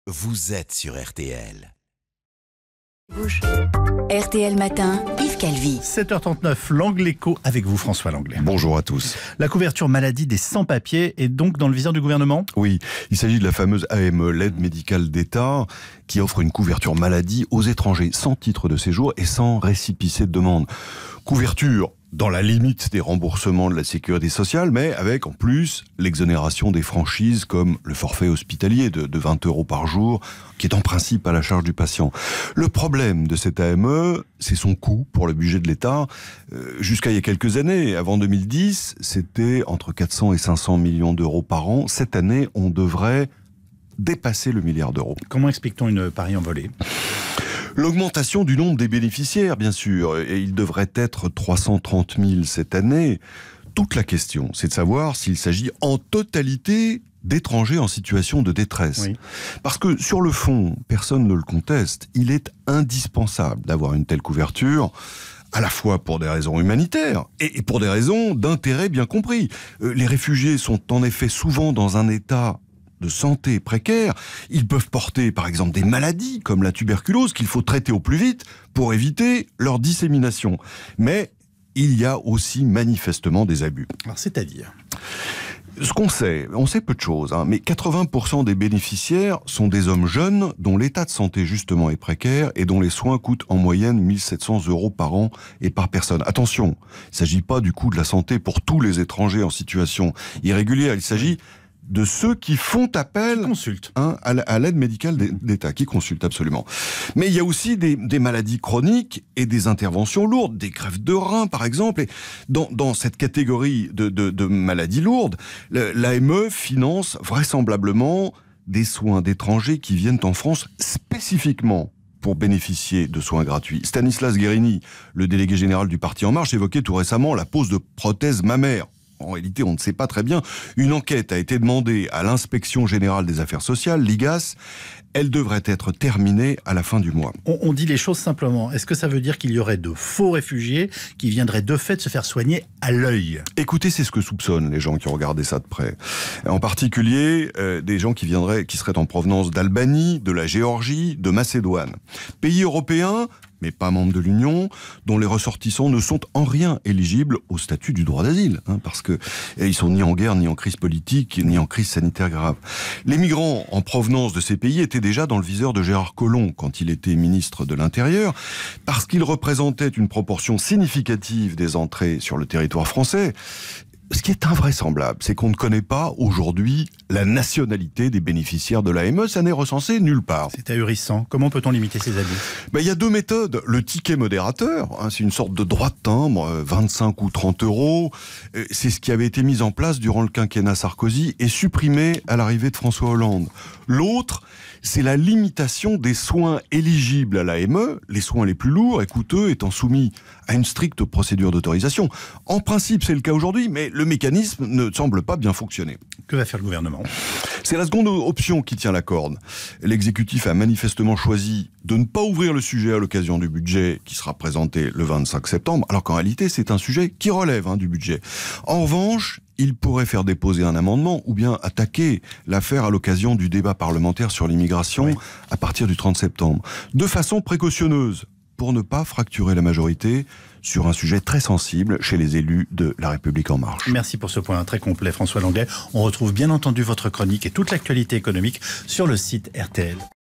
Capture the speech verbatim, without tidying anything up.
Vous êtes sur R T L. Bouge. R T L Matin, Yves Calvi. sept heures trente-neuf, l'Angle Écho avec vous, François Langlais. Bonjour à tous. La couverture maladie des sans-papiers est donc dans le viseur du gouvernement ? Oui, il s'agit de la fameuse A M E, l'aide médicale d'État, qui offre une couverture maladie aux étrangers sans titre de séjour et sans récépissé de demande. Couverture dans la limite des remboursements de la sécurité sociale, mais avec en plus l'exonération des franchises comme le forfait hospitalier de, de vingt euros par jour, qui est en principe à la charge du patient. Le problème de cette A M E, c'est son coût pour le budget de l'État. Euh, jusqu'à il y a quelques années, avant deux mille dix, c'était entre quatre cents et cinq cents millions d'euros par an. Cette année, on devrait dépasser le milliard d'euros. Comment explique-t-on une pareille envolée ? L'augmentation du nombre des bénéficiaires, bien sûr, et il devrait être trois cent trente mille cette année. Toute la question, c'est de savoir s'il s'agit en totalité d'étrangers en situation de détresse. Oui. Parce que sur le fond, personne ne le conteste, il est indispensable d'avoir une telle couverture, à la fois pour des raisons humanitaires et pour des raisons d'intérêt bien compris. Les réfugiés sont en effet souvent dans un état de santé précaire, ils peuvent porter par exemple des maladies comme la tuberculose qu'il faut traiter au plus vite pour éviter leur dissémination. Mais il y a aussi manifestement des abus. Alors c'est-à-dire ? Ce qu'on sait, on sait peu de choses, hein, mais quatre-vingts pour cent des bénéficiaires sont des hommes jeunes dont l'état de santé justement est précaire et dont les soins coûtent en moyenne mille sept cents euros par an et par personne. Attention, il ne s'agit pas du coût de la santé pour tous les étrangers en situation irrégulière, il s'agit de ceux qui font appel qui hein, à l'aide médicale d'État, qui consultent absolument. Mais il y a aussi des, des maladies chroniques et des interventions lourdes, des greffes de reins par exemple. Et dans, dans cette catégorie de, de, de maladies lourdes, l'A M E finance vraisemblablement des soins d'étrangers qui viennent en France spécifiquement pour bénéficier de soins gratuits. Stanislas Guerini, le délégué général du Parti En Marche, évoquait tout récemment la pose de prothèses mammaires. En réalité, on ne sait pas très bien. Une enquête a été demandée à l'Inspection Générale des Affaires Sociales, l'I G A S. Elle devrait être terminée à la fin du mois. On, on dit les choses simplement. Est-ce que ça veut dire qu'il y aurait de faux réfugiés qui viendraient de fait se faire soigner à l'œil ? Écoutez, c'est ce que soupçonnent les gens qui ont regardé ça de près. En particulier, euh, des gens qui viendraient, qui seraient en provenance d'Albanie, de la Géorgie, de Macédoine. Pays européens, mais pas membres de l'Union, dont les ressortissants ne sont en rien éligibles au statut du droit d'asile, hein, parce que ils sont ni en guerre, ni en crise politique, ni en crise sanitaire grave. Les migrants en provenance de ces pays étaient déjà dans le viseur de Gérard Collomb quand il était ministre de l'Intérieur, parce qu'ils représentaient une proportion significative des entrées sur le territoire français. Ce qui est invraisemblable, c'est qu'on ne connaît pas aujourd'hui la nationalité des bénéficiaires de l'A M E. Ça n'est recensé nulle part. C'est ahurissant. Comment peut-on limiter ces abus ? Ben, il y a deux méthodes. Le ticket modérateur, hein, c'est une sorte de droit de timbre, vingt-cinq ou trente euros. C'est ce qui avait été mis en place durant le quinquennat Sarkozy et supprimé à l'arrivée de François Hollande. L'autre, c'est la limitation des soins éligibles à l'A M E, les soins les plus lourds et coûteux étant soumis à une stricte procédure d'autorisation. En principe, c'est le cas aujourd'hui, mais le mécanisme ne semble pas bien fonctionner. Que va faire le gouvernement ? C'est la seconde option qui tient la corde. L'exécutif a manifestement choisi de ne pas ouvrir le sujet à l'occasion du budget qui sera présenté le vingt-cinq septembre, alors qu'en réalité, c'est un sujet qui relève hein, du budget. En revanche, il pourrait faire déposer un amendement ou bien attaquer l'affaire à l'occasion du débat parlementaire sur l'immigration oui. à partir du trente septembre. De façon précautionneuse, pour ne pas fracturer la majorité sur un sujet très sensible chez les élus de La République En Marche. Merci pour ce point très complet, François Langlais. On retrouve bien entendu votre chronique et toute l'actualité économique sur le site R T L.